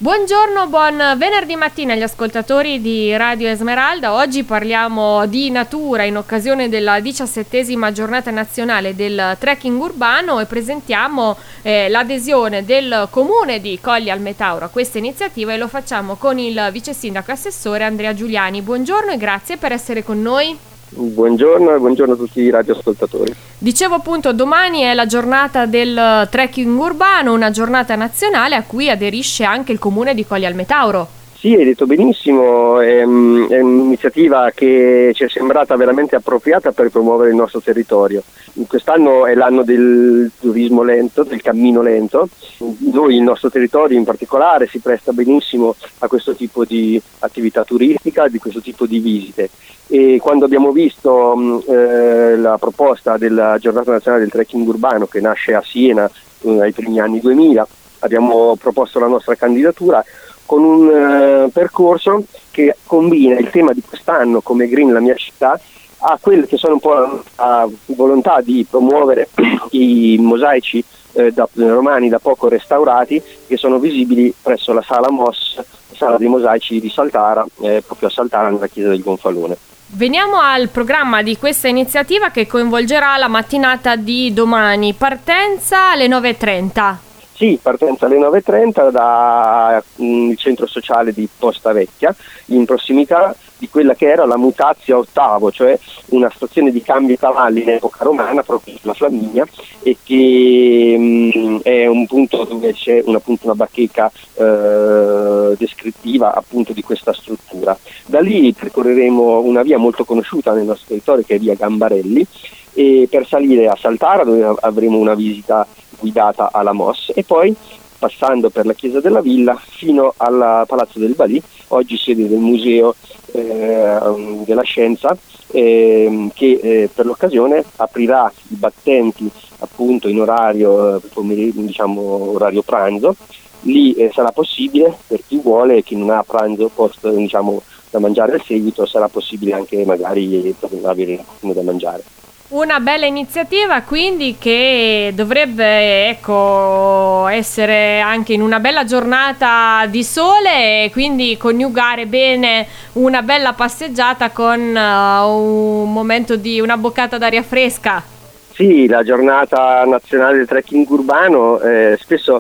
Buongiorno, buon venerdì mattina agli ascoltatori di Radio Esmeralda. Oggi parliamo di natura in occasione della 17ª giornata nazionale del trekking urbano e presentiamo l'adesione del comune di Colli al Metauro a questa iniziativa e lo facciamo con il vice sindaco assessore Andrea Giuliani. Buongiorno e grazie per essere con noi. Buongiorno e buongiorno a tutti i radioascoltatori. Dicevo appunto, domani è la giornata del trekking urbano, una giornata nazionale a cui aderisce anche il comune di Colli al Metauro. Sì, hai detto benissimo, è un'iniziativa che ci è sembrata veramente appropriata per promuovere il nostro territorio. Quest'anno è l'anno del turismo lento, del cammino lento. Il nostro territorio in particolare si presta benissimo a questo tipo di attività turistica, di questo tipo di visite. E quando abbiamo visto la proposta della giornata nazionale del trekking urbano che nasce a Siena ai primi anni 2000, abbiamo proposto la nostra candidatura con un percorso che combina il tema di quest'anno come Green la mia città a quelle che sono un po' la volontà di promuovere i mosaici romani da poco restaurati che sono visibili presso la sala MOS, sala dei mosaici di Saltara, proprio a Saltara nella chiesa del Gonfalone. Veniamo al programma di questa iniziativa che coinvolgerà la mattinata di domani. Partenza alle 9:30. Sì, partenza alle 9:30 dal centro sociale di Posta Vecchia, in prossimità di quella che era la Mutazia Ottavo, cioè una stazione di cambio cavalli in epoca romana, proprio sulla Flaminia, e che è un punto dove c'è una bacheca descrittiva appunto di questa struttura. Da lì percorreremo una via molto conosciuta nel nostro territorio che è via Gambarelli, e per salire a Saltara dove avremo una visita guidata alla MOS e poi passando per la chiesa della Villa fino al Palazzo del Balì, oggi sede del Museo della Scienza, che per l'occasione aprirà i battenti appunto in orario orario pranzo. Lì sarà possibile per chi vuole, chi non ha pranzo post da mangiare al seguito, sarà possibile anche magari avere qualcuno da mangiare. Una bella iniziativa quindi che dovrebbe essere anche in una bella giornata di sole e quindi coniugare bene una bella passeggiata con un momento di una boccata d'aria fresca. Sì, la giornata nazionale del trekking urbano spesso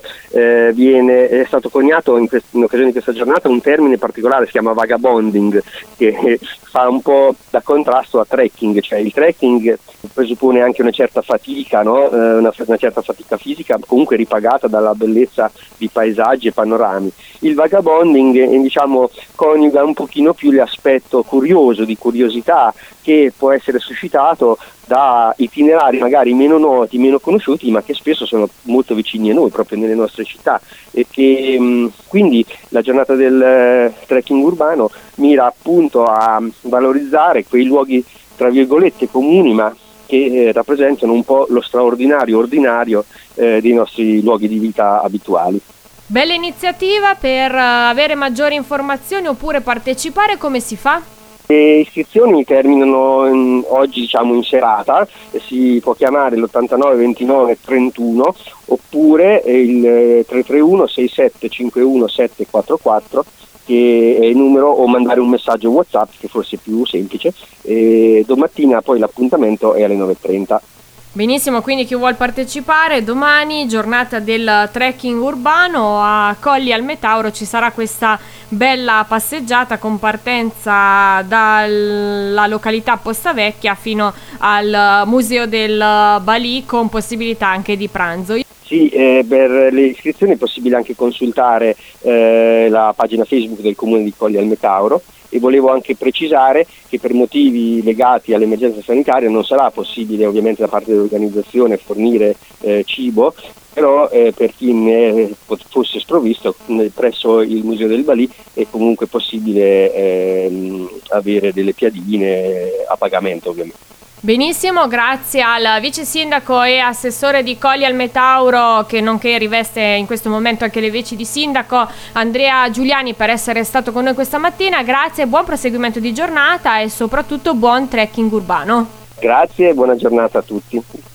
è stato coniato in occasione di questa giornata un termine particolare, si chiama vagabonding, che fa un po' da contrasto a trekking, cioè il trekking presuppone anche una certa fatica, no? Una certa fatica fisica, comunque ripagata dalla bellezza di paesaggi e panorami. Il vagabonding coniuga un pochino più l'aspetto curioso, di curiosità, che può essere suscitato da itinerari magari meno noti, meno conosciuti, ma che spesso sono molto vicini a noi, proprio nelle nostre città, e che quindi la giornata del trekking urbano mira appunto a valorizzare quei luoghi tra virgolette comuni, ma che rappresentano un po' lo straordinario ordinario dei nostri luoghi di vita abituali. Bella iniziativa. Per avere maggiori informazioni oppure partecipare, come si fa? Le iscrizioni terminano oggi in serata, si può chiamare l'89 29 31 oppure il 331 67 51 744 che è il numero, o mandare un messaggio WhatsApp che forse è più semplice. Domattina poi l'appuntamento è alle 9:30. Benissimo, quindi chi vuol partecipare domani, giornata del trekking urbano a Colli al Metauro, ci sarà questa bella passeggiata con partenza dalla località Posta Vecchia fino al Museo del Balì con possibilità anche di pranzo. Sì, per le iscrizioni è possibile anche consultare la pagina Facebook del Comune di Colli al Metauro. E volevo anche precisare che per motivi legati all'emergenza sanitaria non sarà possibile ovviamente da parte dell'organizzazione fornire cibo, però per chi ne fosse sprovvisto presso il Museo del Balì è comunque possibile avere delle piadine a pagamento ovviamente. Benissimo, grazie al vice sindaco e assessore di Colli al Metauro, che nonché riveste in questo momento anche le veci di sindaco, Andrea Giuliani, per essere stato con noi questa mattina. Grazie, buon proseguimento di giornata e soprattutto buon trekking urbano. Grazie e buona giornata a tutti.